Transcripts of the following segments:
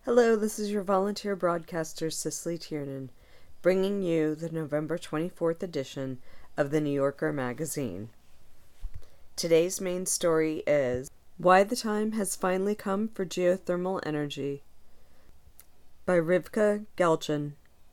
Hello, this is your volunteer broadcaster, Cicely Tiernan, bringing you the November 24th edition of the New Yorker magazine. Today's main story is Why the Time Has Finally Come for Geothermal Energy by Rivka Galchen.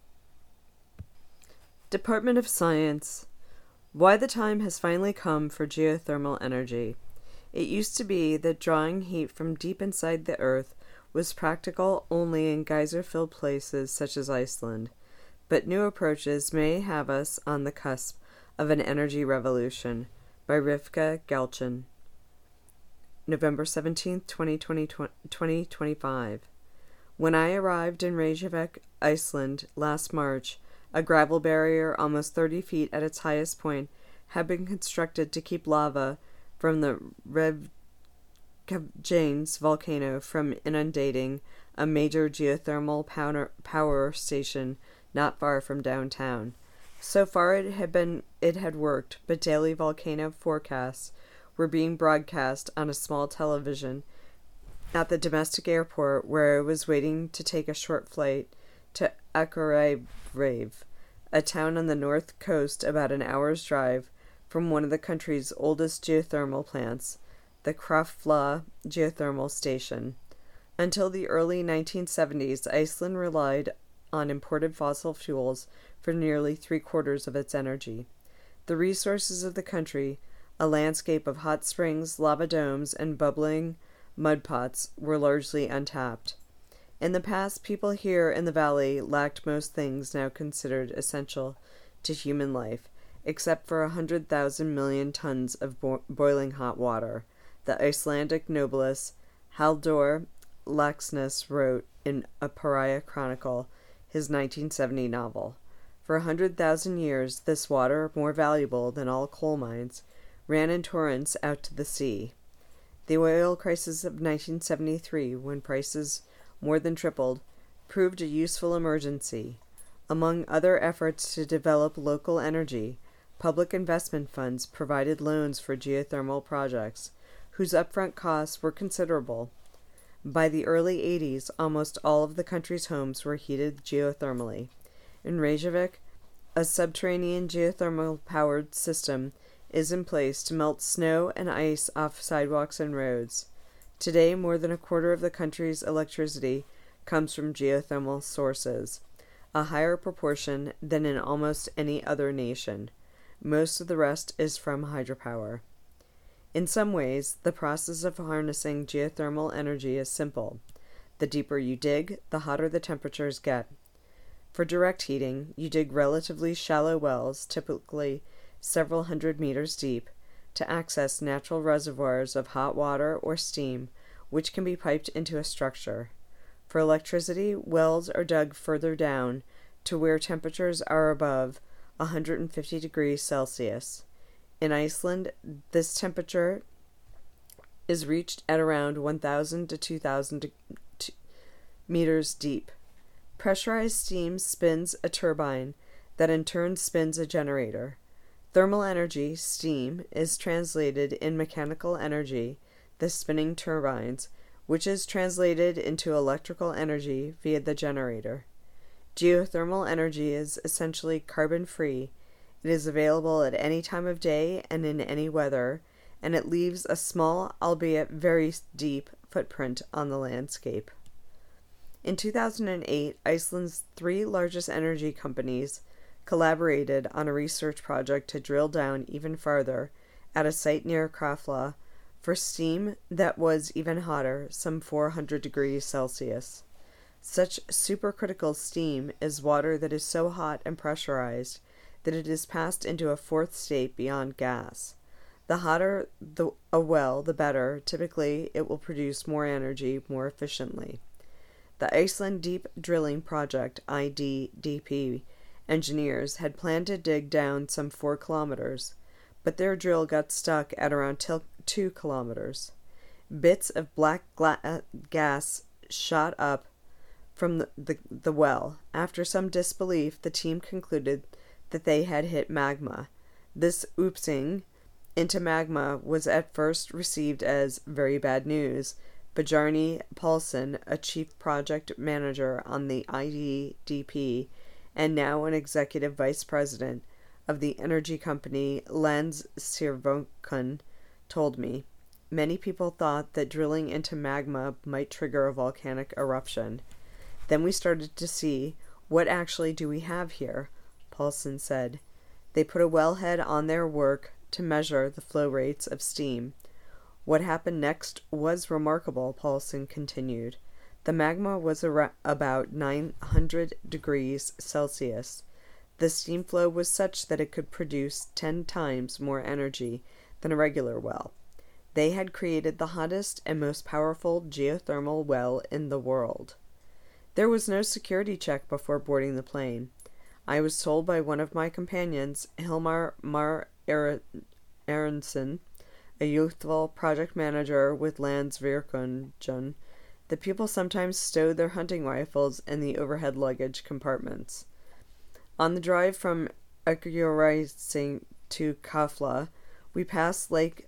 Department of Science. Why the time has finally come for geothermal energy. It used to be that drawing heat from deep inside the earth was practical only in geyser-filled places such as Iceland, but new approaches may have us on the cusp of an energy revolution. By Rivka Galchen. November 17, 2025. When I arrived in Reykjavik, Iceland, last March, a gravel barrier almost 30 feet at its highest point had been constructed to keep lava from the Reykjanes volcano from inundating a major geothermal power station not far from downtown. So far it had worked, but daily volcano forecasts were being broadcast on a small television at the domestic airport where I was waiting to take a short flight to Akureyri, a town on the north coast about an hour's drive from one of the country's oldest geothermal plants, the Krafla geothermal station. Until the early 1970s, Iceland relied on imported fossil fuels for nearly three-quarters of its energy. The resources of the country, a landscape of hot springs, lava domes, and bubbling mud pots, were largely untapped. In the past, people here in the valley lacked most things now considered essential to human life, except for 100,000 million tons of boiling hot water, the Icelandic novelist Halldór Laxness wrote in A Pariah Chronicle, his 1970 novel. For 100,000 years, this water, more valuable than all coal mines, ran in torrents out to the sea. The oil crisis of 1973, when prices more than tripled, proved a useful emergency. Among other efforts to develop local energy, public investment funds provided loans for geothermal projects, whose upfront costs were considerable. By the early 80s, almost all of the country's homes were heated geothermally. In Reykjavik, a subterranean geothermal-powered system is in place to melt snow and ice off sidewalks and roads. Today, more than a quarter of the country's electricity comes from geothermal sources, a higher proportion than in almost any other nation. Most of the rest is from hydropower. In some ways, the process of harnessing geothermal energy is simple. The deeper you dig, the hotter the temperatures get. For direct heating, you dig relatively shallow wells, typically several hundred meters deep, to access natural reservoirs of hot water or steam, which can be piped into a structure. For electricity, wells are dug further down to where temperatures are above 150 degrees Celsius. In Iceland, this temperature is reached at around 1,000 to 2,000 meters deep. Pressurized steam spins a turbine that in turn spins a generator. Thermal energy, steam, is translated in mechanical energy, the spinning turbines, which is translated into electrical energy via the generator. Geothermal energy is essentially carbon-free. It is available at any time of day and in any weather, and it leaves a small, albeit very deep, footprint on the landscape. In 2008, Iceland's three largest energy companies collaborated on a research project to drill down even farther at a site near Krafla for steam that was even hotter, some 400 degrees Celsius. Such supercritical steam is water that is so hot and pressurized that it is passed into a fourth state beyond gas. The hotter a well, the better. Typically, it will produce more energy more efficiently. The Iceland Deep Drilling Project, IDDP, engineers had planned to dig down some 4 kilometers, but their drill got stuck at around 2 kilometers. Bits of black gas shot up from the well. After some disbelief, the team concluded that they had hit magma. This oopsing into magma was at first received as very bad news, Bjarni Paulsen, a chief project manager on the IDDP and now an executive vice president of the energy company Landsvirkjun, told me. Many people thought that drilling into magma might trigger a volcanic eruption. Then we started to see, what actually do we have here? Paulsen said. They put a wellhead on their work to measure the flow rates of steam. What happened next was remarkable, Paulsen continued. The magma was about 900 degrees Celsius. The steam flow was such that it could produce 10 times more energy than a regular well. They had created the hottest and most powerful geothermal well in the world. There was no security check before boarding the plane. I was told by one of my companions, Hilmar Aronson, a youthful project manager with Landsvirkjun, that people sometimes stowed their hunting rifles in the overhead luggage compartments. On the drive from Akureyri to Kafla, we passed Lake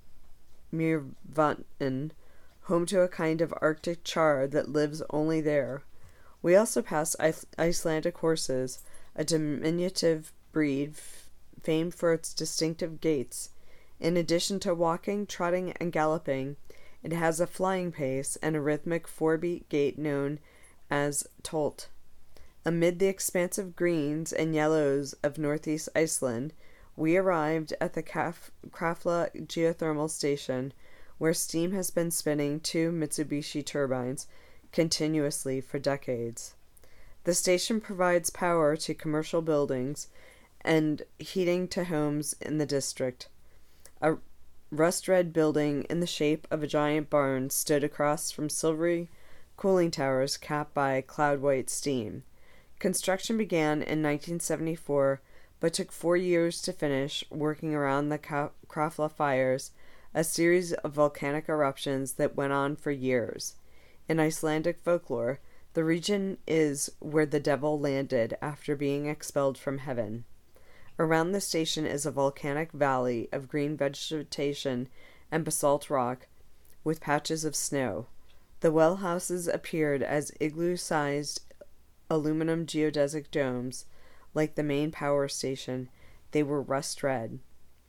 Mývatn, home to a kind of Arctic char that lives only there. We also passed Icelandic horses, a diminutive breed famed for its distinctive gaits. In addition to walking, trotting, and galloping, it has a flying pace and a rhythmic four-beat gait known as tolt. Amid the expansive greens and yellows of northeast Iceland, we arrived at the Krafla geothermal station, where steam has been spinning 2 Mitsubishi turbines continuously for decades. The station provides power to commercial buildings and heating to homes in the district. A rust-red building in the shape of a giant barn stood across from silvery cooling towers capped by cloud-white steam. Construction began in 1974, but took 4 years to finish, working around the Krafla fires, a series of volcanic eruptions that went on for years. In Icelandic folklore, the region is where the devil landed after being expelled from heaven. Around the station is a volcanic valley of green vegetation and basalt rock with patches of snow. The well houses appeared as igloo-sized aluminum geodesic domes. Like the main power station, they were rust-red.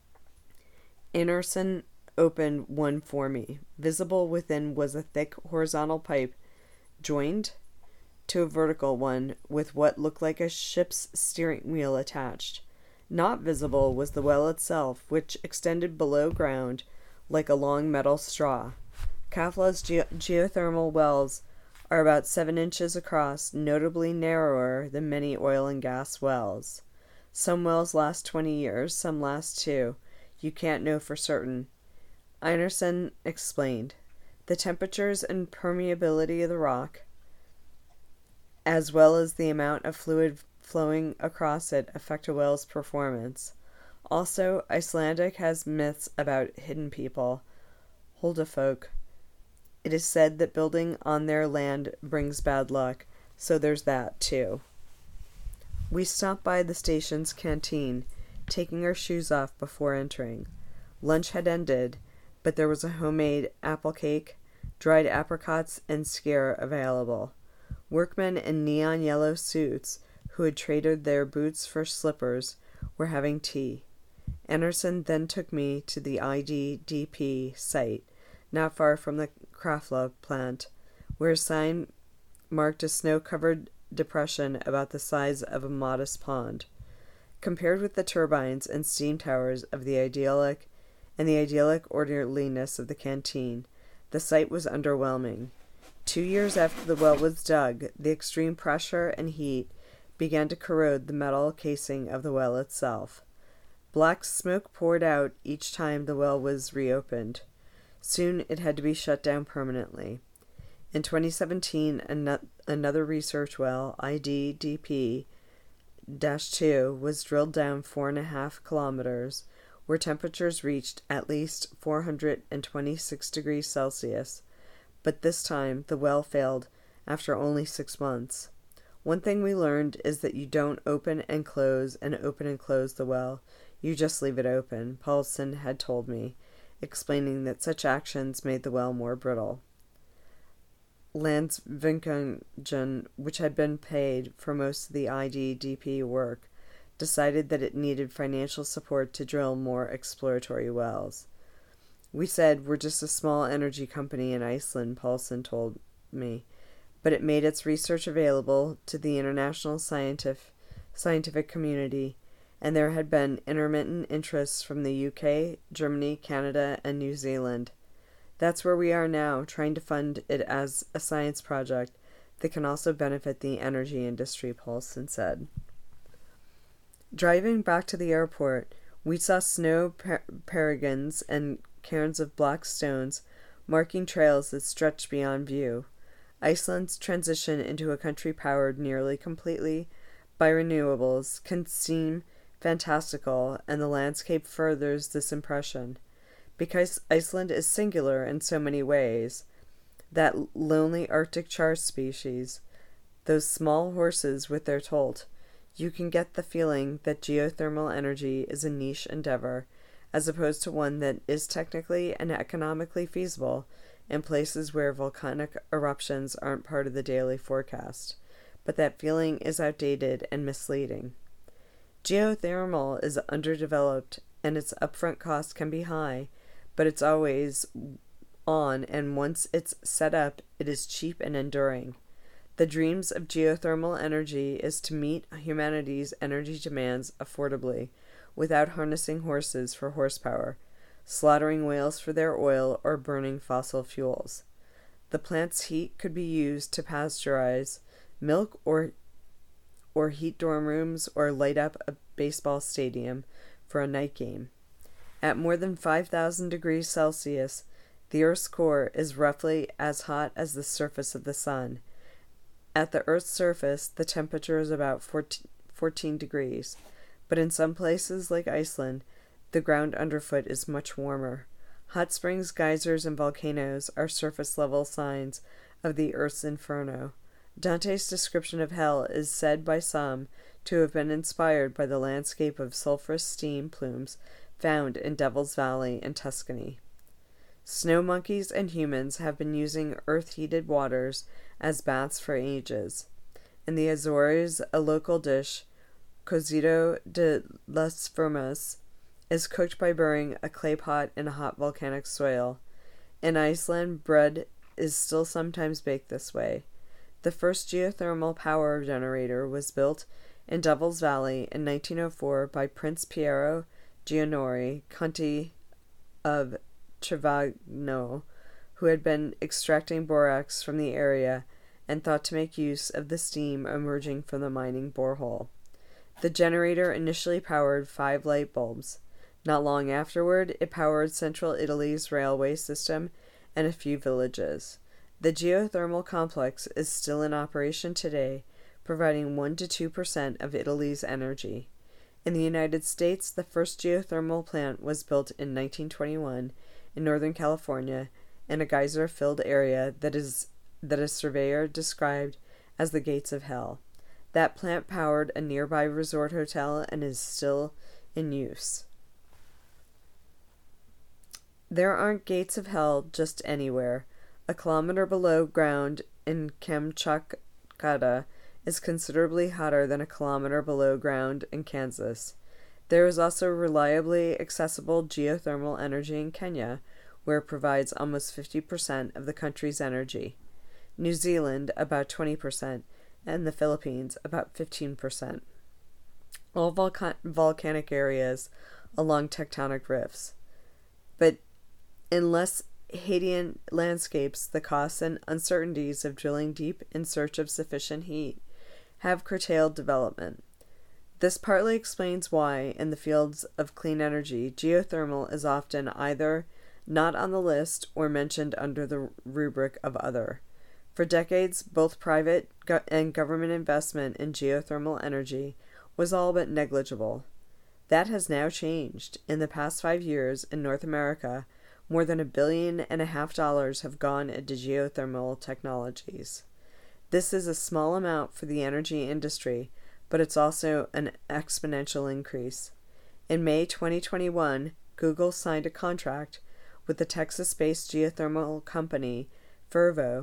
Anderson opened one for me. Visible within was a thick horizontal pipe joined to a vertical one with what looked like a ship's steering wheel attached. Not visible was the well itself, which extended below ground like a long metal straw. Kafla's geothermal wells are about 7 inches across, notably narrower than many oil and gas wells. Some wells last 20 years, some last 2. You can't know for certain. Einarsson explained. The temperatures and permeability of the rock, as well as the amount of fluid flowing across it, affect a well's performance. Also, Icelandic has myths about hidden people, Huldafolk. It is said that building on their land brings bad luck, so there's that, too. We stopped by the station's canteen, taking our shoes off before entering. Lunch had ended, but there was a homemade apple cake, dried apricots, and skyr available. Workmen in neon yellow suits, who had traded their boots for slippers, were having tea. Anderson then took me to the IDDP site, not far from the Krafla plant, where a sign marked a snow-covered depression about the size of a modest pond. Compared with the turbines and steam towers of the idyllic orderliness of the canteen, the site was underwhelming. 2 years after the well was dug, the extreme pressure and heat began to corrode the metal casing of the well itself. Black smoke poured out each time the well was reopened. Soon it had to be shut down permanently. In 2017, another research well, IDDP-2, was drilled down 4.5 kilometers, where temperatures reached at least 426 degrees Celsius, but this time the well failed after only 6 months. One thing we learned is that you don't open and close the well. You just leave it open, Paulsen had told me, explaining that such actions made the well more brittle. Landsvinkongen, which had been paid for most of the IDDP work, decided that it needed financial support to drill more exploratory wells. "We said we're just a small energy company in Iceland," Paulson told me, but it made its research available to the international scientific community, and there had been intermittent interests from the UK, Germany, Canada, and New Zealand. "That's where we are now, trying to fund it as a science project that can also benefit the energy industry," Paulson said. Driving back to the airport, we saw snow peregrines and cairns of black stones marking trails that stretched beyond view. Iceland's transition into a country powered nearly completely by renewables can seem fantastical, and the landscape furthers this impression. Because Iceland is singular in so many ways, that lonely Arctic char species, those small horses with their tolt, you can get the feeling that geothermal energy is a niche endeavor, as opposed to one that is technically and economically feasible in places where volcanic eruptions aren't part of the daily forecast. But that feeling is outdated and misleading. Geothermal is underdeveloped, and its upfront cost can be high, but it's always on, and once it's set up, it is cheap and enduring. The dreams of geothermal energy is to meet humanity's energy demands affordably, without harnessing horses for horsepower, slaughtering whales for their oil, or burning fossil fuels. The plant's heat could be used to pasteurize milk or heat dorm rooms or light up a baseball stadium for a night game. At more than 5,000 degrees Celsius, the Earth's core is roughly as hot as the surface of the sun. At the Earth's surface, the temperature is about 14 degrees, but in some places like Iceland, the ground underfoot is much warmer. Hot springs, geysers, and volcanoes are surface-level signs of the Earth's inferno. Dante's description of hell is said by some to have been inspired by the landscape of sulphurous steam plumes found in Devil's Valley in Tuscany. Snow monkeys and humans have been using earth-heated waters as baths for ages. In the Azores, a local dish, cocido de las Formas, is cooked by burying a clay pot in a hot volcanic soil. In Iceland, bread is still sometimes baked this way. The first geothermal power generator was built in Devil's Valley in 1904 by Prince Piero Giannori, Conte of Trevagno, who had been extracting borax from the area and thought to make use of the steam emerging from the mining borehole. The generator initially powered 5 light bulbs. Not long afterward, it powered central Italy's railway system and a few villages. The geothermal complex is still in operation today, providing 1 to 2% of Italy's energy. In the United States, the first geothermal plant was built in 1921 in Northern California in a geyser-filled area that a surveyor described as the gates of hell. That plant powered a nearby resort hotel and is still in use. There aren't gates of hell just anywhere. A kilometer below ground in Kamchatka is considerably hotter than a kilometer below ground in Kansas. There is also reliably accessible geothermal energy in Kenya, where it provides almost 50% of the country's energy. New Zealand, about 20%, and the Philippines, about 15%. All volcanic areas along tectonic rifts. But in less Haitian landscapes, the costs and uncertainties of drilling deep in search of sufficient heat have curtailed development. This partly explains why, in the fields of clean energy, geothermal is often either not on the list or mentioned under the rubric of other. For decades, both private and government investment in geothermal energy was all but negligible. That has now changed. In the past 5 years, in North America, more than $1.5 billion have gone into geothermal technologies. This is a small amount for the energy industry, but it's also an exponential increase. In May 2021, Google signed a contract with the Texas-based geothermal company Fervo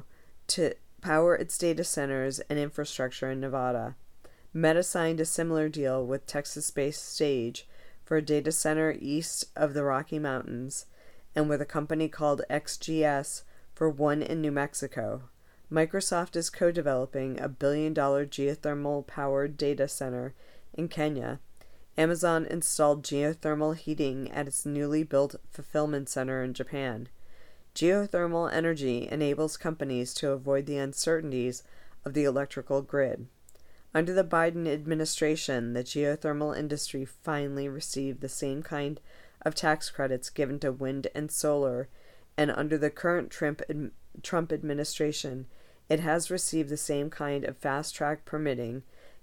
to power its data centers and infrastructure in Nevada. Meta signed a similar deal with Texas-based Sage for a data center east of the Rocky Mountains, and with a company called XGS for one in New Mexico. Microsoft is co-developing a billion-dollar geothermal-powered data center in Kenya. Amazon installed geothermal heating at its newly built fulfillment center in Japan. Geothermal energy enables companies to avoid the uncertainties of the electrical grid. Under the Biden administration, the geothermal industry finally received the same kind of tax credits given to wind and solar, and under the current Trump administration, it has received the same kind of fast-track permitting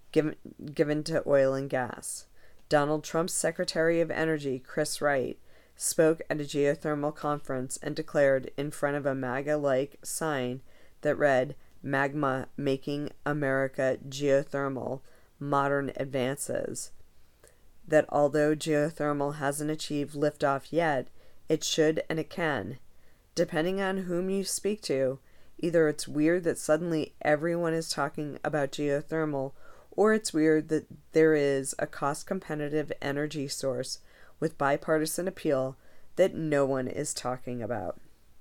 given to oil and gas. Donald Trump's Secretary of Energy, Chris Wright, spoke at a geothermal conference and declared in front of a MAGA-like sign that read, "Magma Making America Geothermal, Modern Advances," that although geothermal hasn't achieved liftoff yet, it should and it can. Depending on whom you speak to, either it's weird that suddenly everyone is talking about geothermal, or it's weird that there is a cost-competitive energy source with bipartisan appeal that no one is talking about.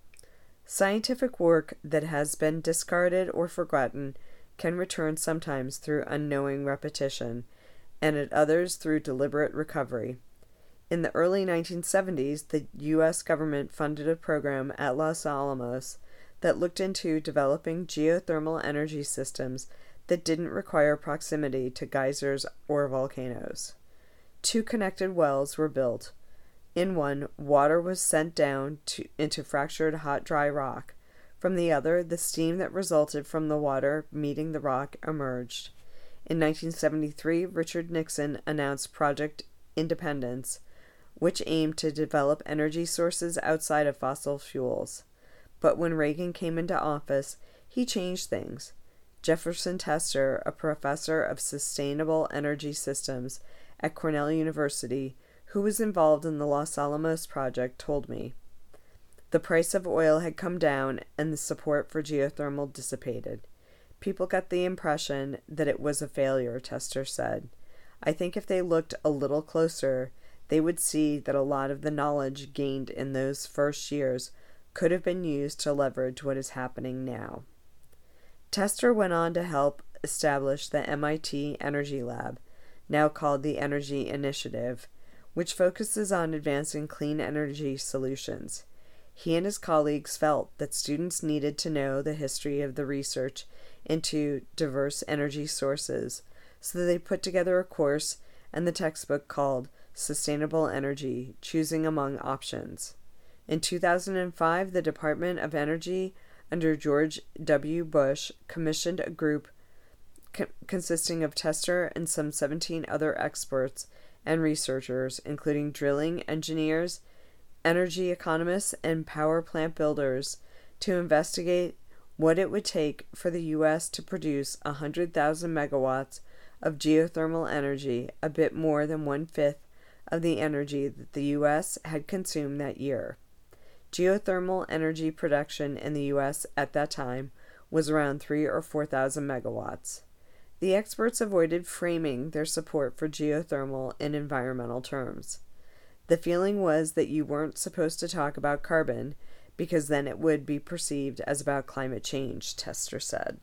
Scientific work that has been discarded or forgotten can return sometimes through unknowing repetition, and at others through deliberate recovery. In the early 1970s, the U.S. government funded a program at Los Alamos that looked into developing geothermal energy systems that didn't require proximity to geysers or volcanoes. 2 connected wells were built. In one, water was sent down into fractured hot dry rock. From the other, the steam that resulted from the water meeting the rock emerged. In 1973, Richard Nixon announced Project Independence, which aimed to develop energy sources outside of fossil fuels. But when Reagan came into office, he changed things. Jefferson Tester, a professor of sustainable energy systems at Cornell University, who was involved in the Los Alamos project, told me. The price of oil had come down and the support for geothermal dissipated. People got the impression that it was a failure, Tester said. I think if they looked a little closer, they would see that a lot of the knowledge gained in those first years could have been used to leverage what is happening now. Tester went on to help establish the MIT Energy Lab, now called the Energy Initiative, which focuses on advancing clean energy solutions. He and his colleagues felt that students needed to know the history of the research into diverse energy sources, so they put together a course and the textbook called Sustainable Energy: Choosing Among Options. In 2005, the Department of Energy under George W. Bush commissioned a group consisting of Tester and some 17 other experts and researchers, including drilling engineers, energy economists, and power plant builders, to investigate what it would take for the U.S. to produce 100,000 megawatts of geothermal energy, a bit more than 1/5 of the energy that the U.S. had consumed that year. Geothermal energy production in the U.S. at that time was around 3,000 or 4,000 megawatts. The experts avoided framing their support for geothermal in environmental terms. The feeling was that you weren't supposed to talk about carbon because then it would be perceived as about climate change, Tester said.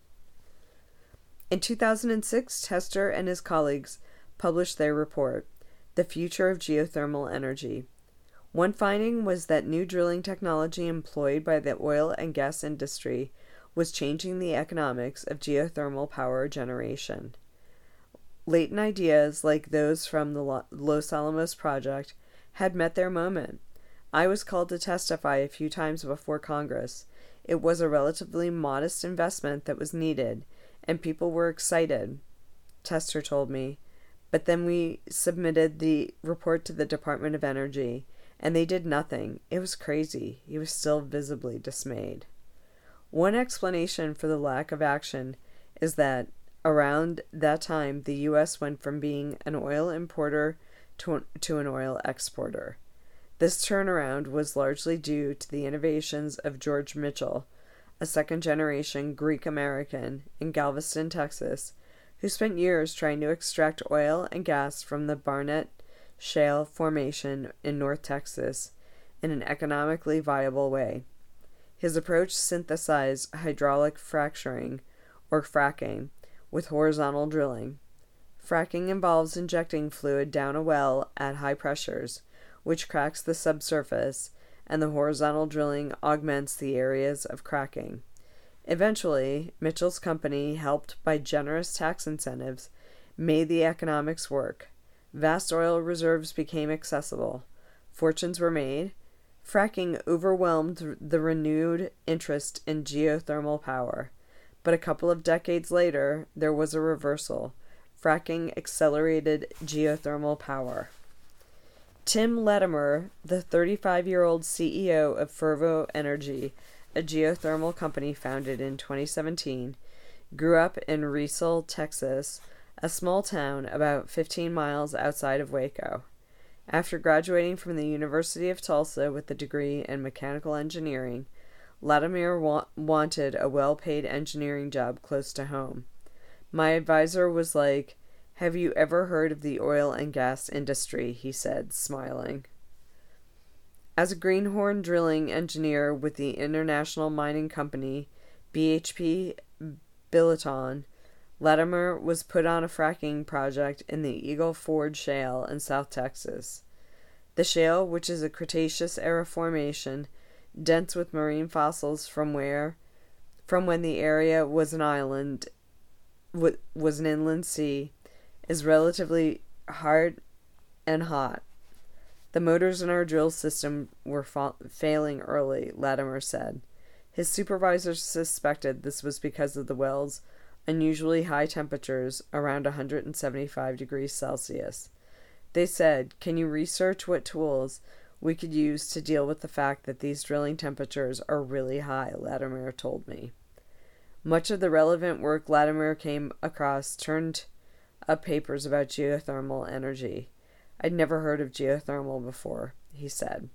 In 2006, Tester and his colleagues published their report, The Future of Geothermal Energy. One finding was that new drilling technology employed by the oil and gas industry was changing the economics of geothermal power generation. Latent ideas like those from the Los Alamos project had met their moment. I was called to testify a few times before Congress. It was a relatively modest investment that was needed, and people were excited, Tester told me. But then we submitted the report to the Department of Energy, and they did nothing. It was crazy. He was still visibly dismayed. One explanation for the lack of action is that around that time the U.S. went from being an oil importer to an oil exporter. This turnaround was largely due to the innovations of George Mitchell, a second-generation Greek American in Galveston, Texas, who spent years trying to extract oil and gas from the Barnett Shale Formation in North Texas in an economically viable way. His approach synthesized hydraulic fracturing, or fracking, with horizontal drilling. Fracking involves injecting fluid down a well at high pressures, which cracks the subsurface, and the horizontal drilling augments the areas of cracking. Eventually, Mitchell's company, helped by generous tax incentives, made the economics work. Vast oil reserves became accessible. Fortunes were made. Fracking overwhelmed the renewed interest in geothermal power. But a couple of decades later, there was a reversal. Fracking accelerated geothermal power. Tim Latimer, the 35-year-old CEO of Fervo Energy, a geothermal company founded in 2017, grew up in Riesel, Texas, a small town about 15 miles outside of Waco. After graduating from the University of Tulsa with a degree in mechanical engineering, Latimer wanted a well-paid engineering job close to home. My advisor was like, "Have you ever heard of the oil and gas industry?" he said, smiling. As a greenhorn drilling engineer with the international mining company BHP Billiton, Latimer was put on a fracking project in the Eagle Ford Shale in South Texas. The shale, which is a Cretaceous-era formation, dense with marine fossils from when the area was an inland sea, is relatively hard and hot. The motors in our drill system were failing early, Latimer said. His supervisors suspected this was because of the well's unusually high temperatures, around 175 degrees Celsius. They said, "Can you research what tools we could use to deal with the fact that these drilling temperatures are really high?" Latimer told me. Much of the relevant work Latimer came across turned up papers about geothermal energy. "I'd never heard of geothermal before," he said.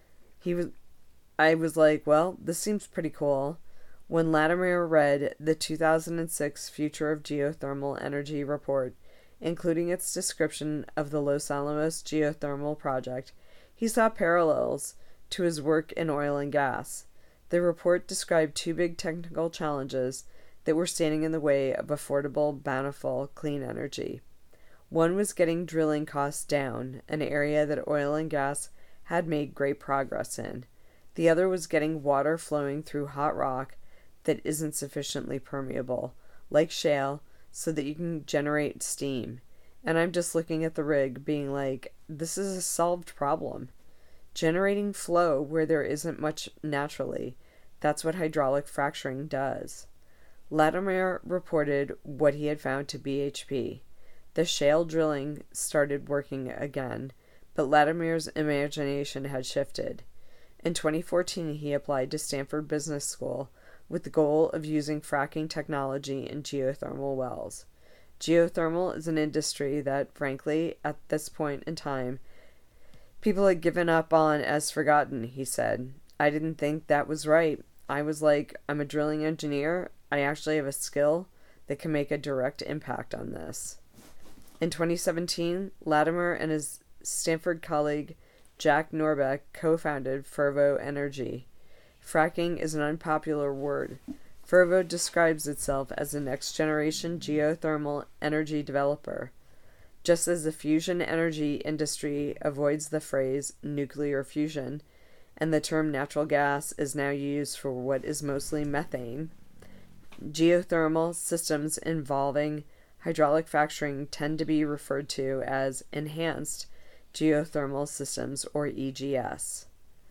I was like, well, this seems pretty cool. When Latimer read the 2006 Future of Geothermal Energy report, including its description of the Los Alamos geothermal project, he saw parallels to his work in oil and gas. The report described two big technical challenges that were standing in the way of affordable, bountiful, clean energy. One was getting drilling costs down, an area that oil and gas had made great progress in. The other was getting water flowing through hot rock that isn't sufficiently permeable, like shale, so that you can generate steam. And I'm just looking at the rig being like, this is a solved problem. Generating flow where there isn't much naturally. That's what hydraulic fracturing does. Latimer reported what he had found to BHP. The shale drilling started working again, but Latimer's imagination had shifted. In 2014, he applied to Stanford Business School with the goal of using fracking technology in geothermal wells. Geothermal is an industry that, frankly, at this point in time, people had given up on as forgotten, he said. I didn't think that was right. I was like, I'm a drilling engineer. I actually have a skill that can make a direct impact on this. In 2017, Latimer and his Stanford colleague Jack Norbeck co-founded Fervo Energy. Fracking is an unpopular word. Fervo describes itself as a next-generation geothermal energy developer. Just as the fusion energy industry avoids the phrase nuclear fusion, and the term natural gas is now used for what is mostly methane, geothermal systems involving hydraulic fracturing tend to be referred to as enhanced geothermal systems, or EGS.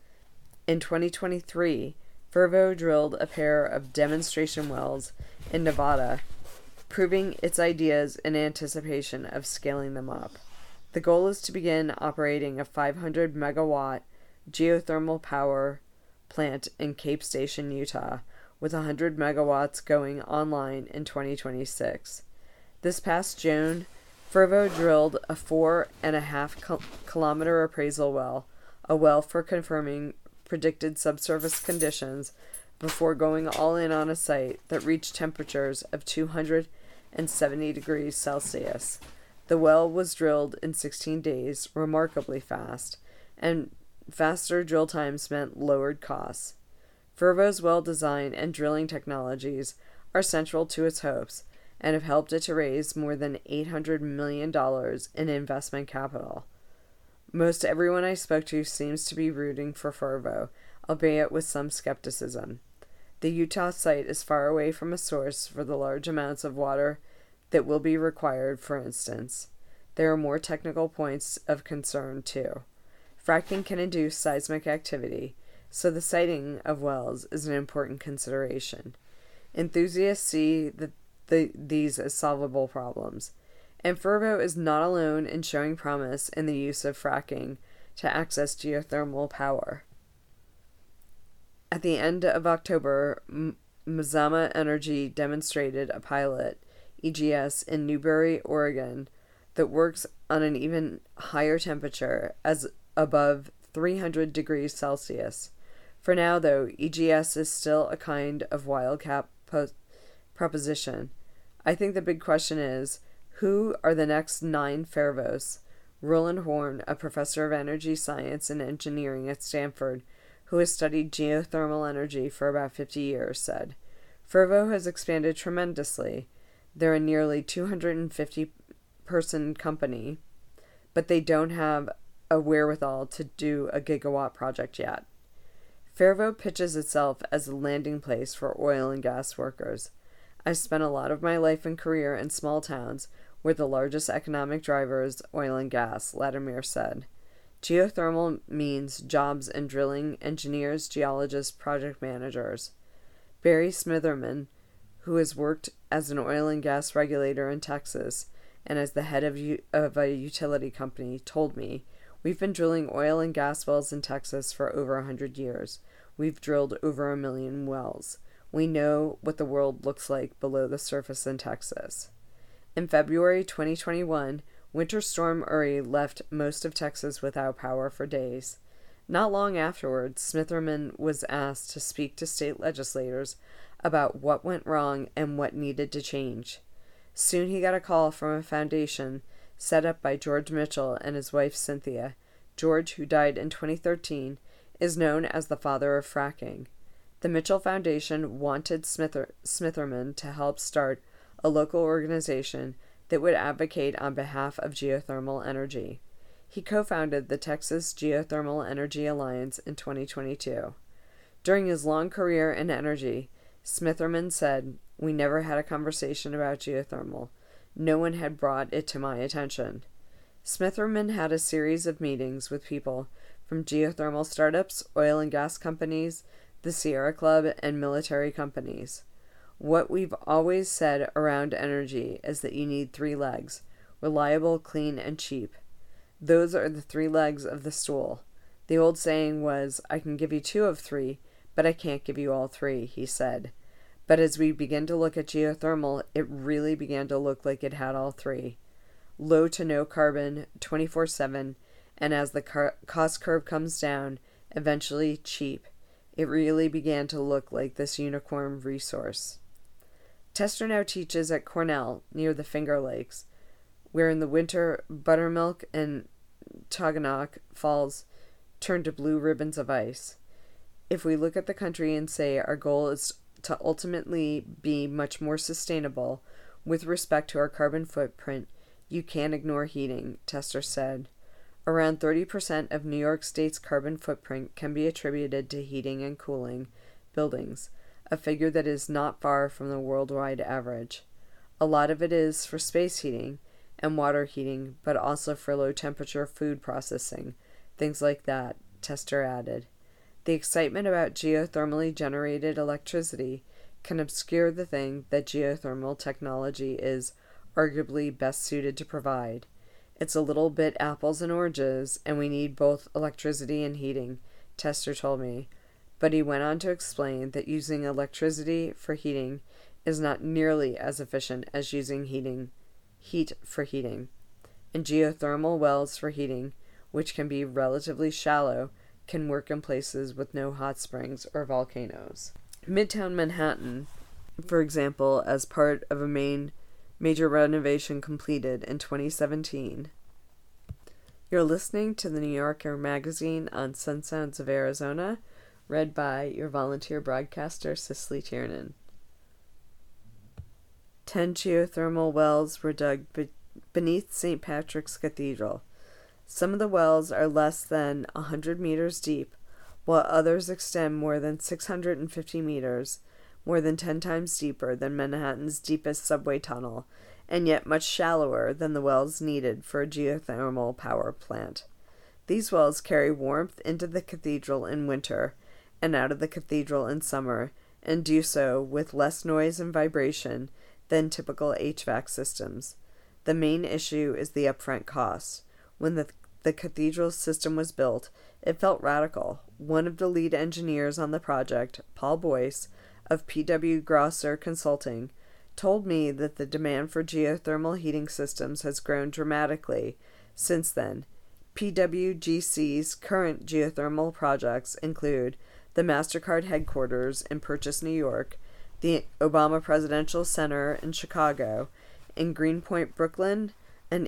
In 2023, Fervo drilled a pair of demonstration wells in Nevada, proving its ideas in anticipation of scaling them up. The goal is to begin operating a 500 megawatt geothermal power plant in Cape Station, Utah, with 100 megawatts going online in 2026. This past June, Fervo drilled a 4.5 kilometer appraisal well, a well for confirming predicted subsurface conditions before going all in on a site that reached temperatures of 270 degrees Celsius. The well was drilled in 16 days, remarkably fast, and faster drill times meant lowered costs. Fervo's well design and drilling technologies are central to its hopes and have helped it to raise more than $800 million in investment capital. Most everyone I spoke to seems to be rooting for Fervo, albeit with some skepticism. The Utah site is far away from a source for the large amounts of water that will be required, for instance. There are more technical points of concern, too. Fracking can induce seismic activity, so the siting of wells is an important consideration. Enthusiasts see these as solvable problems, and Fervo is not alone in showing promise in the use of fracking to access geothermal power. At the end of October, Mazama Energy demonstrated a pilot, EGS, in Newberry, Oregon, that works on an even higher temperature, as above 300 degrees Celsius. For now, though, EGS is still a kind of wildcat proposition. I think the big question is, who are the next 9 Fervos? Roland Horn, a professor of energy science and engineering at Stanford, who has studied geothermal energy for about 50 years, said, Fervo has expanded tremendously. They're a nearly 250-person company, but they don't have a wherewithal to do a gigawatt project yet. Fervo pitches itself as a landing place for oil and gas workers. I've spent a lot of my life and career in small towns where the largest economic driver is oil and gas, Latimer said. Geothermal means jobs in drilling, engineers, geologists, project managers. Barry Smitherman, who has worked as an oil and gas regulator in Texas and as the head of a utility company, told me, we've been drilling oil and gas wells in Texas for over 100 years. We've drilled over 1 million wells. We know what the world looks like below the surface in Texas. In February 2021, Winter Storm Uri left most of Texas without power for days. Not long afterwards, Smitherman was asked to speak to state legislators about what went wrong and what needed to change. Soon he got a call from a foundation set up by George Mitchell and his wife Cynthia. George, who died in 2013, is known as the father of fracking. The Mitchell Foundation wanted Smitherman to help start a local organization that would advocate on behalf of geothermal energy. He co-founded the Texas Geothermal Energy Alliance in 2022. During his long career in energy, Smitherman said, "We never had a conversation about geothermal. No one had brought it to my attention." Smitherman had a series of meetings with people from geothermal startups, oil and gas companies, the Sierra Club, and military companies. What we've always said around energy is that you need 3 legs: reliable, clean, and cheap. Those are the 3 legs of the stool. The old saying was, I can give you 2 of 3, but I can't give you all 3, he said. But as we began to look at geothermal, it really began to look like it had all 3. Low to no carbon, 24/7, and as the cost curve comes down, eventually cheap. It really began to look like this unicorn resource. Tester now teaches at Cornell, near the Finger Lakes, where in the winter buttermilk and Togonock Falls turn to blue ribbons of ice. If we look at the country and say our goal is to ultimately be much more sustainable with respect to our carbon footprint, you can't ignore heating, Tester said. Around 30% of New York State's carbon footprint can be attributed to heating and cooling buildings, a figure that is not far from the worldwide average. A lot of it is for space heating and water heating, but also for low-temperature food processing, things like that, Tester added. The excitement about geothermally generated electricity can obscure the thing that geothermal technology is arguably best suited to provide. It's a little bit apples and oranges, and we need both electricity and heating, Tester told me. But he went on to explain that using electricity for heating is not nearly as efficient as using heat for heating. And geothermal wells for heating, which can be relatively shallow, can work in places with no hot springs or volcanoes. Midtown Manhattan, for example, as part of a major renovation completed in 2017. You're listening to the New Yorker magazine on Sun Sounds of Arizona, read by your volunteer broadcaster, Cicely Tiernan. 10 geothermal wells were dug beneath St. Patrick's Cathedral. Some of the wells are less than 100 meters deep, while others extend more than 650 meters, more than 10 times deeper than Manhattan's deepest subway tunnel, and yet much shallower than the wells needed for a geothermal power plant. These wells carry warmth into the cathedral in winter and out of the cathedral in summer, and do so with less noise and vibration than typical HVAC systems. The main issue is the upfront cost. When the cathedral system was built, it felt radical. One of the lead engineers on the project, Paul Boyce, of P.W. Grosser Consulting, told me that the demand for geothermal heating systems has grown dramatically since then. PWGC's current geothermal projects include the MasterCard headquarters in Purchase, New York, the Obama Presidential Center in Chicago, in Greenpoint, Brooklyn, an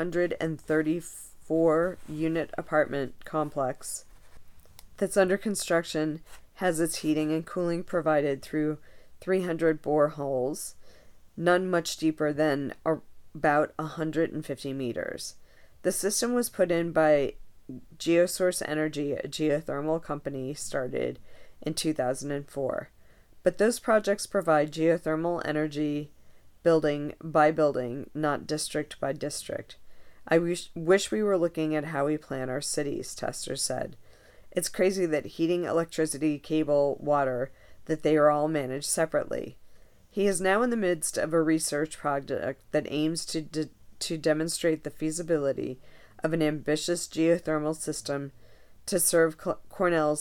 834-unit apartment complex that's under construction has its heating and cooling provided through 300 boreholes, none much deeper than about 150 meters. The system was put in by Geosource Energy, a geothermal company started in 2004. But those projects provide geothermal energy building by building, not district by district. I wish we were looking at how we plan our cities, Tester said. It's crazy that heating, electricity, cable, water, that they are all managed separately. He is now in the midst of a research project that aims to demonstrate the feasibility of an ambitious geothermal system to serve Cornell's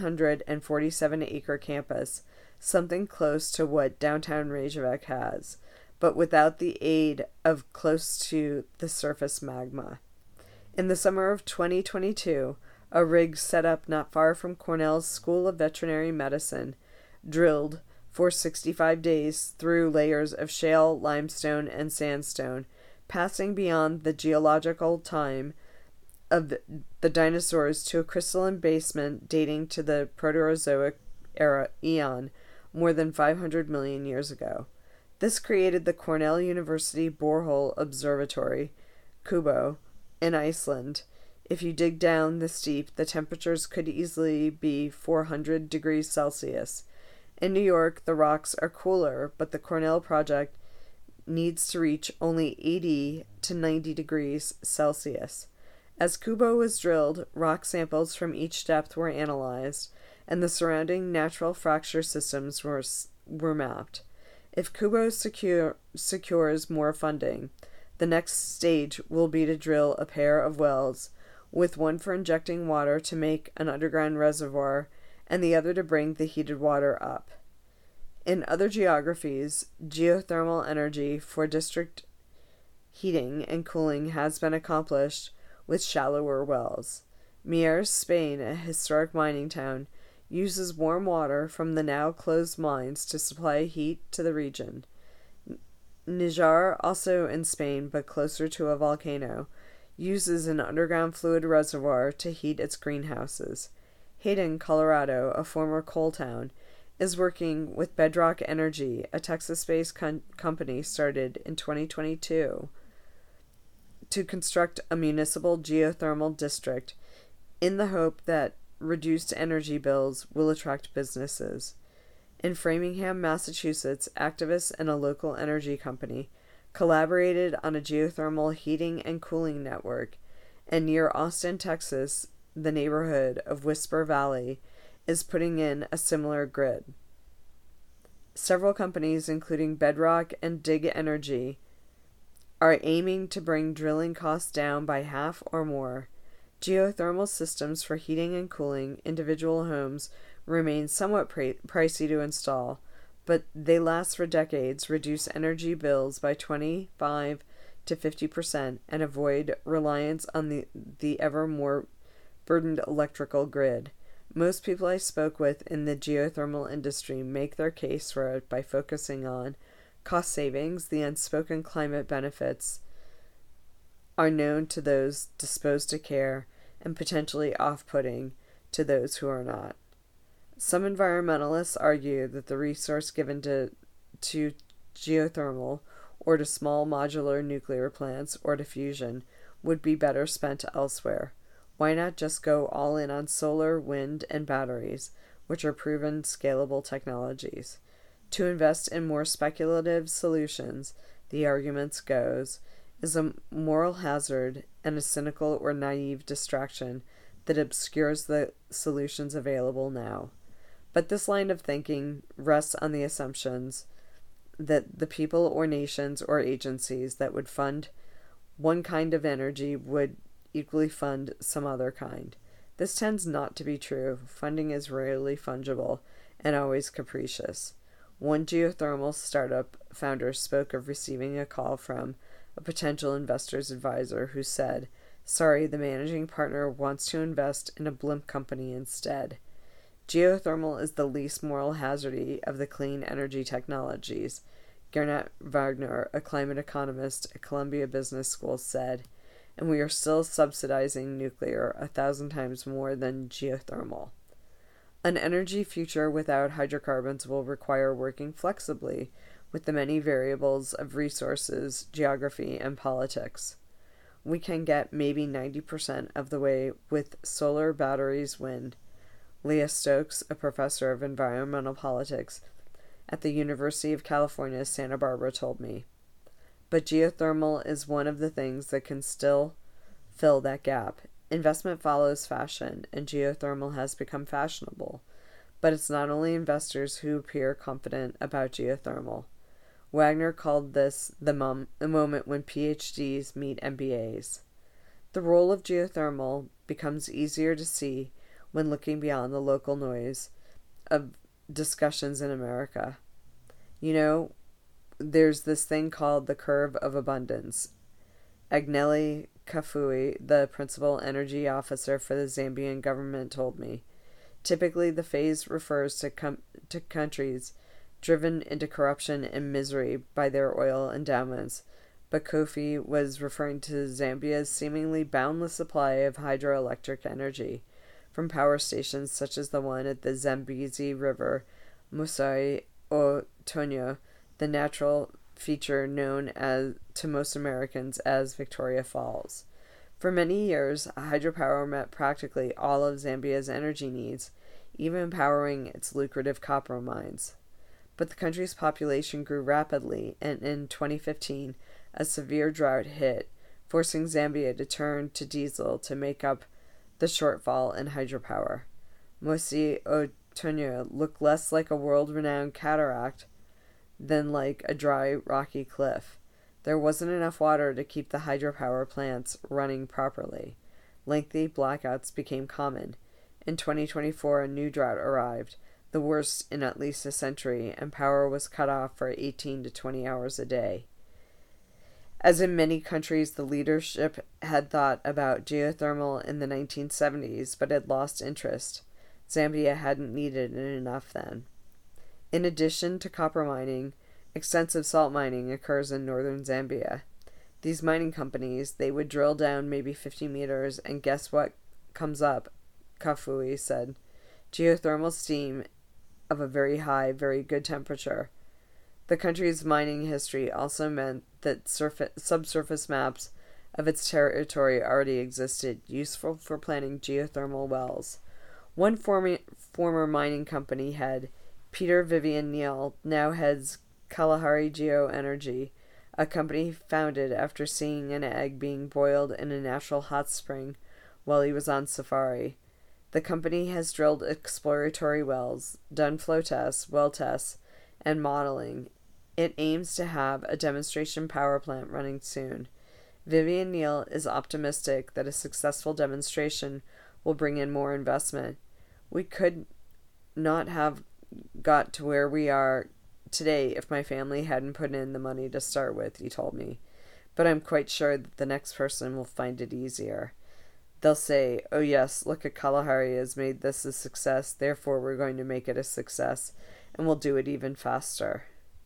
747-acre campus, something close to what downtown Reykjavik has, but without the aid of close to the surface magma. In the summer of 2022, a rig set up not far from Cornell's School of Veterinary Medicine drilled for 65 days through layers of shale, limestone, and sandstone, passing beyond the geological time of the dinosaurs to a crystalline basement dating to the Proterozoic era eon, more than 500 million years ago. This created the Cornell University Borehole Observatory, Kubo, in Iceland. If you dig down this deep, the temperatures could easily be 400 degrees Celsius. In New York, the rocks are cooler, but the Cornell project needs to reach only 80 to 90 degrees Celsius. As Kubo was drilled, rock samples from each depth were analyzed, and the surrounding natural fracture systems were mapped. If Kubo secures more funding, the next stage will be to drill a pair of wells, with one for injecting water to make an underground reservoir and the other to bring the heated water up. In other geographies, geothermal energy for district heating and cooling has been accomplished with shallower wells. Mieres, Spain, a historic mining town, uses warm water from the now closed mines to supply heat to the region. Níjar, also in Spain but closer to a volcano, uses an underground fluid reservoir to heat its greenhouses. Hayden, Colorado, a former coal town, is working with Bedrock Energy, a Texas-based company started in 2022, to construct a municipal geothermal district in the hope that reduced energy bills will attract businesses. In Framingham, Massachusetts, activists and a local energy company collaborated on a geothermal heating and cooling network, and near Austin, Texas, the neighborhood of Whisper Valley is putting in a similar grid. Several companies, including Bedrock and Dig Energy, are aiming to bring drilling costs down by half or more. Geothermal systems for heating and cooling individual homes remain somewhat pricey to install, but they last for decades, reduce energy bills by 25 to 50%, and avoid reliance on the ever more burdened electrical grid. Most people I spoke with in the geothermal industry make their case for it by focusing on cost savings. The unspoken climate benefits are known to those disposed to care and potentially off-putting to those who are not. Some environmentalists argue that the resource given to geothermal or to small modular nuclear plants or to fusion would be better spent elsewhere. Why not just go all in on solar, wind, and batteries, which are proven scalable technologies? To invest in more speculative solutions, the argument goes, is a moral hazard and a cynical or naive distraction that obscures the solutions available now. But this line of thinking rests on the assumptions that the people or nations or agencies that would fund one kind of energy would equally fund some other kind. This tends not to be true. Funding is rarely fungible and always capricious. One geothermal startup founder spoke of receiving a call from a potential investor's advisor who said, "Sorry, the managing partner wants to invest in a blimp company instead." Geothermal is the least moral hazardy of the clean energy technologies, Gernot Wagner, a climate economist at Columbia Business School, said, and we are still subsidizing nuclear 1,000 times more than geothermal. An energy future without hydrocarbons will require working flexibly with the many variables of resources, geography, and politics. We can get maybe 90% of the way with solar, batteries, wind. Leah Stokes, a professor of environmental politics at the University of California, Santa Barbara, told me. But geothermal is one of the things that can still fill that gap. Investment follows fashion, and geothermal has become fashionable. But it's not only investors who appear confident about geothermal. Wagner called this the moment when PhDs meet MBAs. The role of geothermal becomes easier to see when looking beyond the local noise of discussions in America. You know, there's this thing called the curve of abundance. Agnelli Kafui, the principal energy officer for the Zambian government, told me. Typically, the phase refers to countries driven into corruption and misery by their oil endowments, but Kofi was referring to Zambia's seemingly boundless supply of hydroelectric energy from power stations such as the one at the Zambezi River, Musai Otonyo, the natural feature known to most Americans as Victoria Falls. For many years, hydropower met practically all of Zambia's energy needs, even powering its lucrative copper mines. But the country's population grew rapidly, and in 2015, a severe drought hit, forcing Zambia to turn to diesel to make up the shortfall in hydropower. Mosi Otonyo looked less like a world-renowned cataract than like a dry, rocky cliff. There wasn't enough water to keep the hydropower plants running properly. Lengthy blackouts became common. In 2024, a new drought arrived, the worst in at least a century, and power was cut off for 18 to 20 hours a day. As in many countries, the leadership had thought about geothermal in the 1970s, but had lost interest. Zambia hadn't needed it enough then. In addition to copper mining, extensive salt mining occurs in northern Zambia. These mining companies, they would drill down maybe 50 meters, and guess what comes up? Kafui said. Geothermal steam of a very high, very good temperature. The country's mining history also meant that subsurface maps of its territory already existed, useful for planning geothermal wells. One former mining company head, Peter Vivian Neal, now heads Kalahari Geoenergy, a company founded after seeing an egg being boiled in a natural hot spring while he was on safari. The company has drilled exploratory wells, done flow tests, well tests, and modeling. It aims to have a demonstration power plant running soon. Vivian Neal is optimistic that a successful demonstration will bring in more investment. We could not have got to where we are today if my family hadn't put in the money to start with, he told me. But I'm quite sure that the next person will find it easier. They'll say, oh yes, look at Kalahari has made this a success, therefore we're going to make it a success, and we'll do it even faster.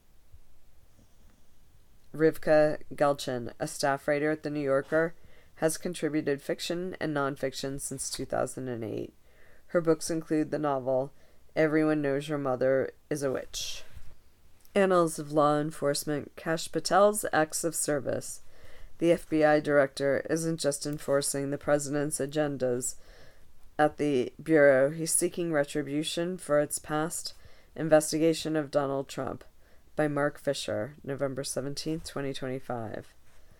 Rivka Galchen, a staff writer at The New Yorker, has contributed fiction and nonfiction since 2008. Her books include the novel Everyone Knows Your Mother is a Witch. Annals of Law Enforcement, Kash Patel's Acts of Service. The FBI director isn't just enforcing the president's agendas at the Bureau, he's seeking retribution for its past investigation of Donald Trump. By Mark Fisher, November 17, 2025.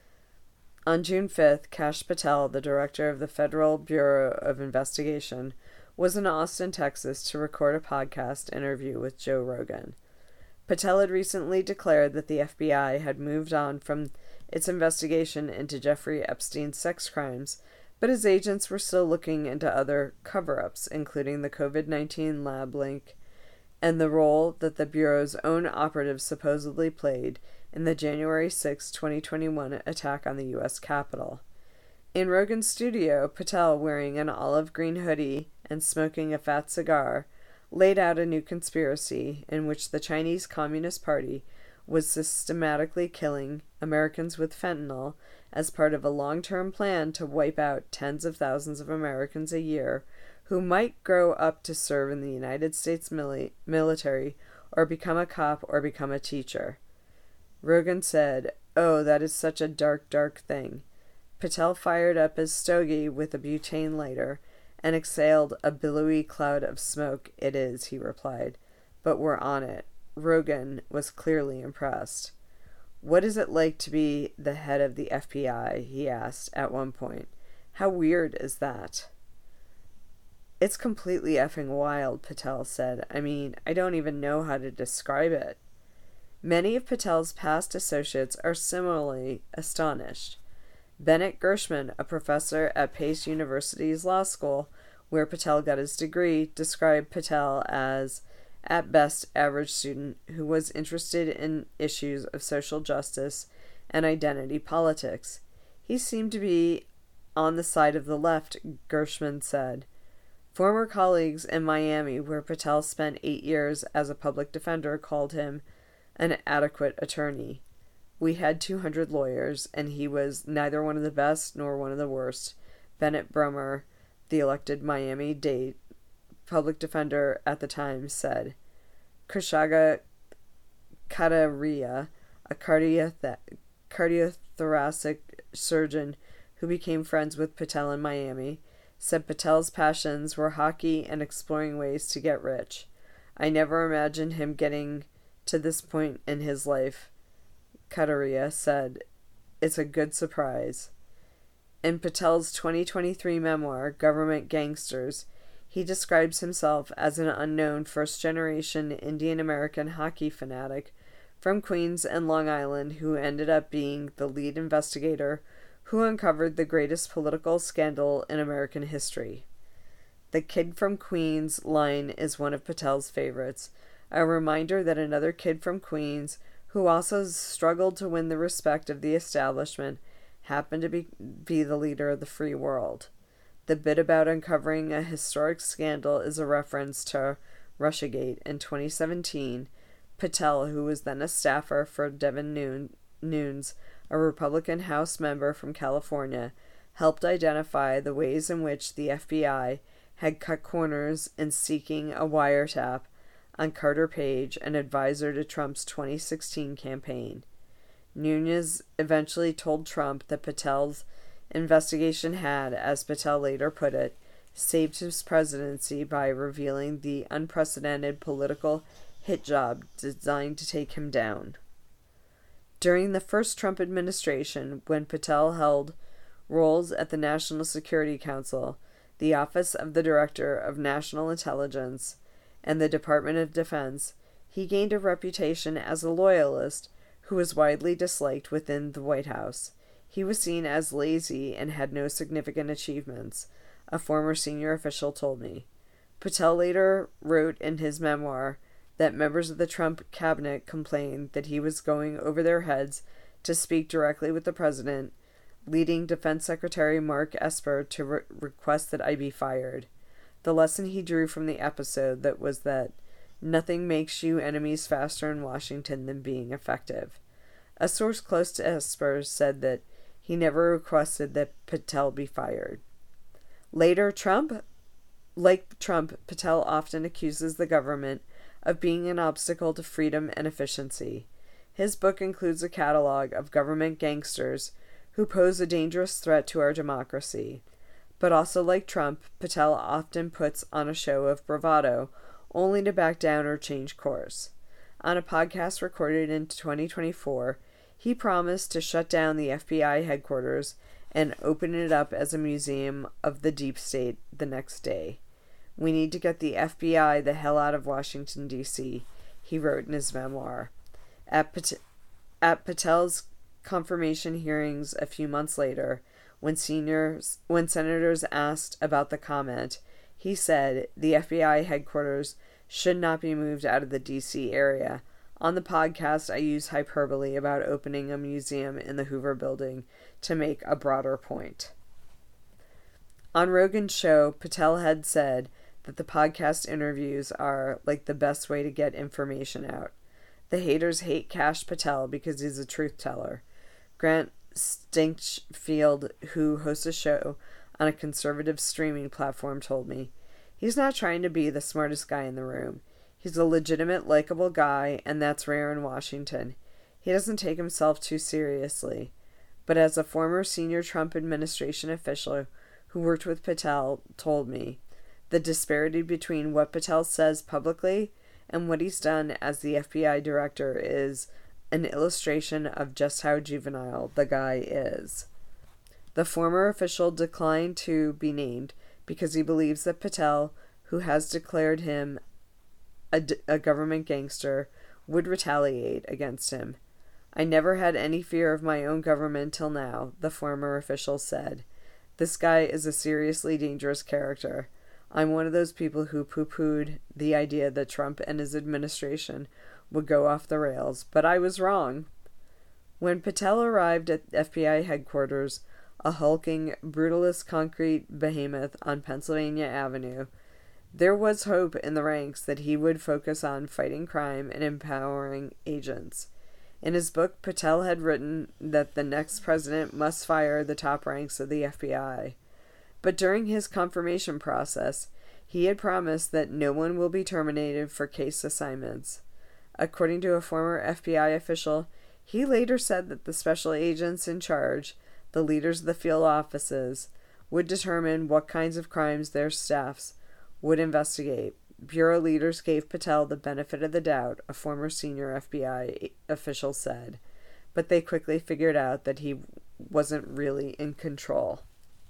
On June 5th, Kash Patel, the director of the Federal Bureau of Investigation, was in Austin, Texas to record a podcast interview with Joe Rogan. Patel had recently declared that the FBI had moved on from its investigation into Jeffrey Epstein's sex crimes, but his agents were still looking into other cover-ups, including the COVID-19 lab link and the role that the Bureau's own operatives supposedly played in the January 6, 2021 attack on the U.S. Capitol. In Rogan's studio, Patel, wearing an olive green hoodie and smoking a fat cigar, laid out a new conspiracy in which the Chinese Communist Party was systematically killing Americans with fentanyl as part of a long-term plan to wipe out tens of thousands of Americans a year who might grow up to serve in the United States military or become a cop or become a teacher. Rogan said, "Oh, that is such a dark, dark thing." Patel fired up his stogie with a butane lighter and exhaled a billowy cloud of smoke. "It is," he replied, "but we're on it." Rogan was clearly impressed. "What is it like to be the head of the FBI?" he asked at one point. "How weird is that?" "It's completely effing wild," Patel said. "I mean, I don't even know how to describe it." Many of Patel's past associates are similarly astonished. Bennett Gershman, a professor at Pace University's law school, where Patel got his degree, described Patel as, at best, average student who was interested in issues of social justice and identity politics. He seemed to be on the side of the left, Gershman said. Former colleagues in Miami, where Patel spent 8 years as a public defender, called him an adequate attorney. "We had 200 lawyers, and he was neither one of the best nor one of the worst," Bennett Brummer, the elected Miami-Dade public defender at the time, said. Krishaga Kataria, a cardiothoracic surgeon who became friends with Patel in Miami, said Patel's passions were hockey and exploring ways to get rich. "I never imagined him getting to this point in his life," Kataria said. "It's a good surprise." In Patel's 2023 memoir, Government Gangsters, he describes himself as an unknown first-generation Indian-American hockey fanatic from Queens and Long Island who ended up being the lead investigator who uncovered the greatest political scandal in American history. The kid from Queens line is one of Patel's favorites, a reminder that another kid from Queens, who also struggled to win the respect of the establishment, happened to be the leader of the free world. The bit about uncovering a historic scandal is a reference to Russiagate. In 2017, Patel, who was then a staffer for Devin Nunes, a Republican House member from California, helped identify the ways in which the FBI had cut corners in seeking a wiretap on Carter Page, an advisor to Trump's 2016 campaign. Nunes eventually told Trump that Patel's investigation had, as Patel later put it, saved his presidency by revealing the unprecedented political hit job designed to take him down. During the first Trump administration, when Patel held roles at the National Security Council, the Office of the Director of National Intelligence, and the Department of Defense, he gained a reputation as a loyalist who was widely disliked within the White House. He was seen as lazy and had no significant achievements, a former senior official told me. Patel later wrote in his memoir that members of the Trump cabinet complained that he was going over their heads to speak directly with the president, leading Defense Secretary Mark Esper to request that I be fired. The lesson he drew from the episode was that nothing makes you enemies faster in Washington than being effective. A source close to Esper said that he never requested that Patel be fired. Later, like Trump, Patel often accuses the government of being an obstacle to freedom and efficiency. His book includes a catalog of government gangsters who pose a dangerous threat to our democracy. But also like Trump, Patel often puts on a show of bravado, only to back down or change course. On a podcast recorded in 2024, he promised to shut down the FBI headquarters and open it up as a museum of the deep state the next day. "We need to get the FBI the hell out of Washington, D.C., he wrote in his memoir. At Patel's confirmation hearings a few months later, when senators asked about the comment, he said the FBI headquarters should not be moved out of the D.C. area. On the podcast, I use hyperbole about opening a museum in the Hoover Building to make a broader point. On Rogan's show, Patel had said that the podcast interviews are like the best way to get information out. The haters hate Kash Patel because he's a truth teller. Grant Stinkfield, who hosts a show on a conservative streaming platform, told me, "He's not trying to be the smartest guy in the room. He's a legitimate, likable guy, and that's rare in Washington. He doesn't take himself too seriously." But as a former senior Trump administration official who worked with Patel told me, the disparity between what Patel says publicly and what he's done as the FBI director is an illustration of just how juvenile the guy is. The former official declined to be named because he believes that Patel, who has declared him a government gangster, would retaliate against him. "I never had any fear of my own government till now," the former official said. "This guy is a seriously dangerous character. I'm one of those people who poo-pooed the idea that Trump and his administration would go off the rails, but I was wrong." When Patel arrived at FBI headquarters, a hulking, brutalist concrete behemoth on Pennsylvania Avenue, there was hope in the ranks that he would focus on fighting crime and empowering agents. In his book, Patel had written that the next president must fire the top ranks of the FBI. But during his confirmation process, he had promised that no one will be terminated for case assignments. According to a former FBI official, he later said that the special agents in charge, the leaders of the field offices, would determine what kinds of crimes their staffs would investigate. Bureau leaders gave Patel the benefit of the doubt, a former senior FBI official said, but they quickly figured out that he wasn't really in control.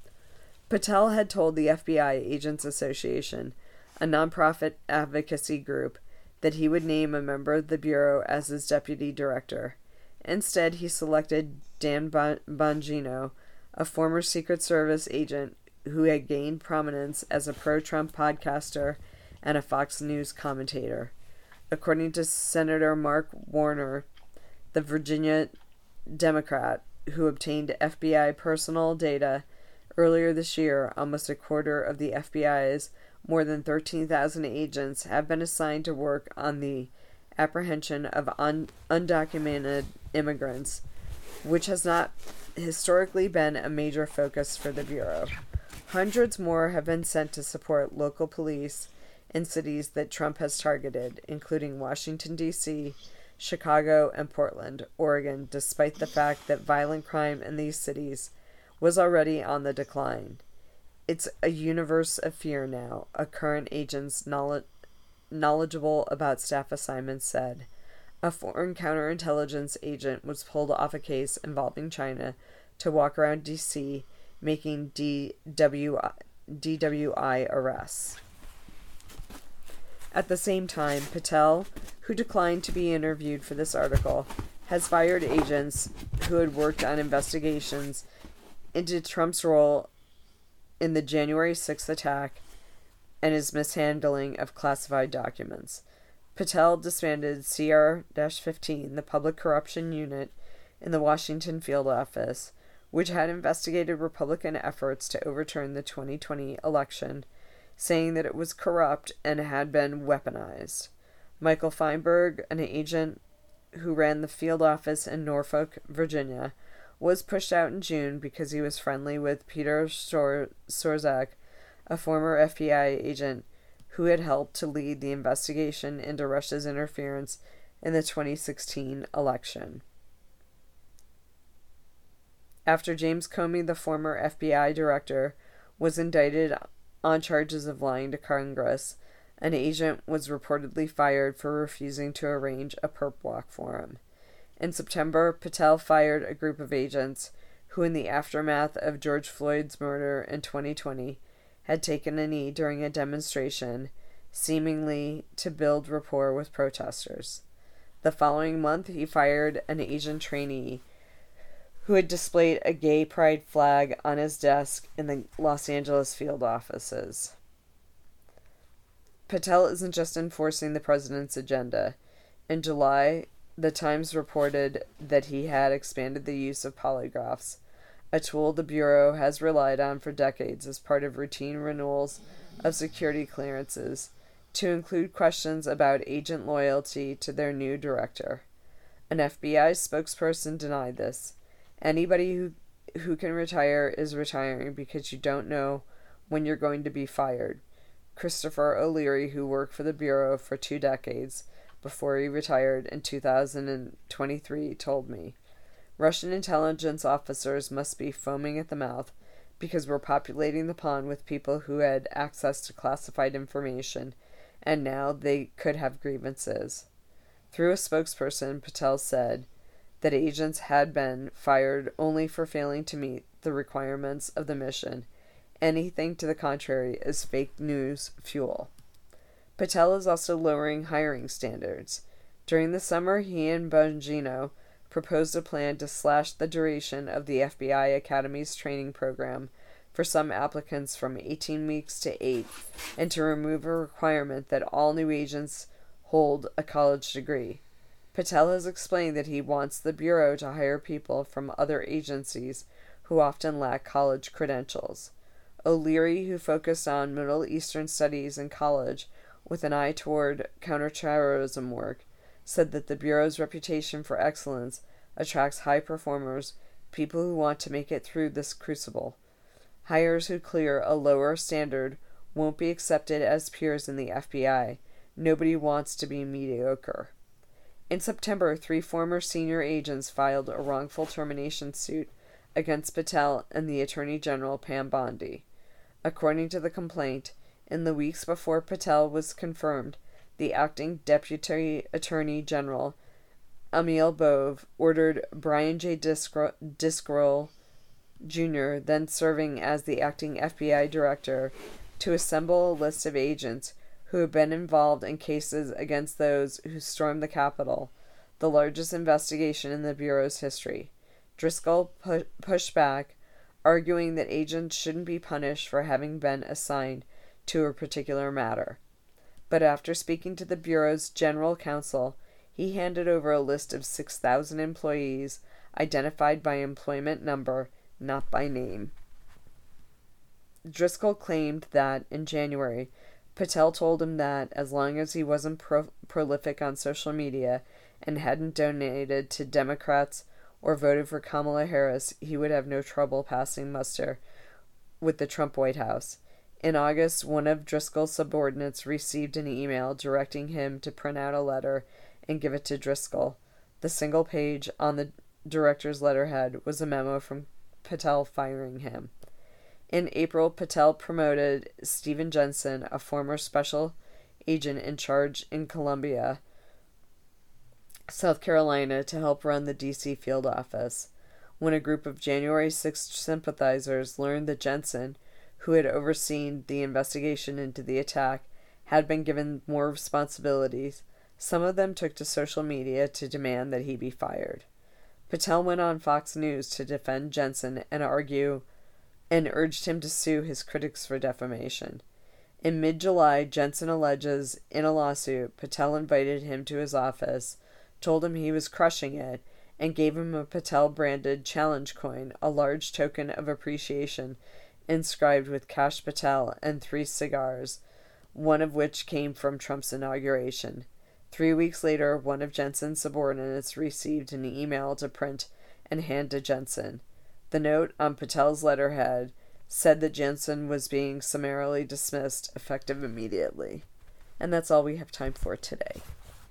Patel had told the FBI Agents Association, a nonprofit advocacy group, that he would name a member of the Bureau as his deputy director. Instead, he selected Dan Bongino, a former Secret Service agent who had gained prominence as a pro-Trump podcaster and a Fox News commentator. According to Senator Mark Warner, the Virginia Democrat, who obtained FBI personal data earlier this year, almost a quarter of the FBI's more than 13,000 agents have been assigned to work on the apprehension of undocumented immigrants, which has not historically been a major focus for the Bureau. Hundreds more have been sent to support local police in cities that Trump has targeted, including Washington, D.C., Chicago, and Portland, Oregon, despite the fact that violent crime in these cities was already on the decline. "It's a universe of fear now," a current agent's knowledgeable about staff assignments said. A foreign counterintelligence agent was pulled off a case involving China to walk around D.C., making DWI arrests. At the same time, Patel, who declined to be interviewed for this article, has fired agents who had worked on investigations into Trump's role in the January 6th attack and his mishandling of classified documents. Patel disbanded CR-15, the public corruption unit in the Washington field office, which had investigated Republican efforts to overturn the 2020 election, saying that it was corrupt and had been weaponized. Michael Feinberg, an agent who ran the field office in Norfolk, Virginia, was pushed out in June because he was friendly with Peter Sorzak, a former FBI agent who had helped to lead the investigation into Russia's interference in the 2016 election. After James Comey, the former FBI director, was indicted on charges of lying to Congress, an agent was reportedly fired for refusing to arrange a perp walk for him. In September, Patel fired a group of agents who, in the aftermath of George Floyd's murder in 2020, had taken a knee during a demonstration, seemingly to build rapport with protesters. The following month, he fired an agent trainee who had displayed a gay pride flag on his desk in the Los Angeles field offices. Patel isn't just enforcing the president's agenda. In July, the Times reported that he had expanded the use of polygraphs, a tool the Bureau has relied on for decades as part of routine renewals of security clearances, to include questions about agent loyalty to their new director. An FBI spokesperson denied this. Anybody who can retire is retiring because you don't know when you're going to be fired. Christopher O'Leary, who worked for the Bureau for 2 decades before he retired in 2023, told me. Russian intelligence officers must be foaming at the mouth because we're populating the pond with people who had access to classified information, and now they could have grievances. Through a spokesperson, Patel said that agents had been fired only for failing to meet the requirements of the mission. Anything to the contrary is fake news fuel. Patel is also lowering hiring standards. During the summer, he and Bongino proposed a plan to slash the duration of the FBI Academy's training program for some applicants from 18 weeks to 8, and to remove a requirement that all new agents hold a college degree. Patel has explained that he wants the Bureau to hire people from other agencies who often lack college credentials. O'Leary, who focused on Middle Eastern studies in college with an eye toward counterterrorism work, said that the Bureau's reputation for excellence attracts high performers, people who want to make it through this crucible. Hires who clear a lower standard won't be accepted as peers in the FBI. Nobody wants to be mediocre. In September, 3 former senior agents filed a wrongful termination suit against Patel and the Attorney General Pam Bondi. According to the complaint, in the weeks before Patel was confirmed, the acting Deputy Attorney General, Emil Bove, ordered Brian J. Discroll Jr., then serving as the acting FBI director, to assemble a list of agents who have been involved in cases against those who stormed the Capitol, the largest investigation in the Bureau's history. Driscoll pushed back, arguing that agents shouldn't be punished for having been assigned to a particular matter. But after speaking to the Bureau's general counsel, he handed over a list of 6,000 employees identified by employment number, not by name. Driscoll claimed that, in January, Patel told him that, as long as he wasn't prolific on social media and hadn't donated to Democrats or voted for Kamala Harris, he would have no trouble passing muster with the Trump White House. In August, one of Driscoll's subordinates received an email directing him to print out a letter and give it to Driscoll. The single page on the director's letterhead was a memo from Patel firing him. In April, Patel promoted Stephen Jensen, a former special agent in charge in Columbia, South Carolina, to help run the D.C. field office. When a group of January 6th sympathizers learned that Jensen, who had overseen the investigation into the attack, had been given more responsibilities, some of them took to social media to demand that he be fired. Patel went on Fox News to defend Jensen and urged him to sue his critics for defamation. In mid-July, Jensen alleges in a lawsuit Patel invited him to his office, told him he was crushing it, and gave him a Patel-branded challenge coin, a large token of appreciation, inscribed with Cash Patel and 3 cigars, one of which came from Trump's inauguration. 3 weeks later, one of Jensen's subordinates received an email to print and hand to Jensen. The note on Patel's letterhead said that Jensen was being summarily dismissed, effective immediately. And that's all we have time for today.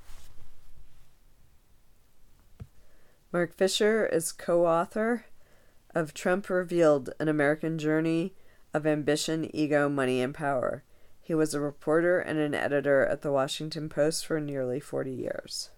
Mark Fisher is co-author of Trump Revealed, An American Journey of Ambition, Ego, Money, and Power. He was a reporter and an editor at the Washington Post for nearly 40 years.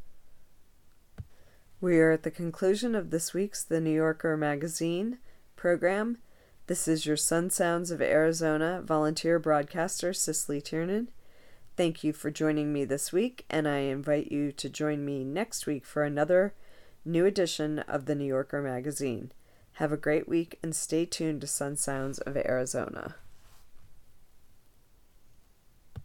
We are at the conclusion of this week's The New Yorker Magazine program. This is your Sun Sounds of Arizona volunteer broadcaster, Cicely Tiernan. Thank you for joining me this week, and I invite you to join me next week for another new edition of The New Yorker Magazine. Have a great week and stay tuned to Sun Sounds of Arizona.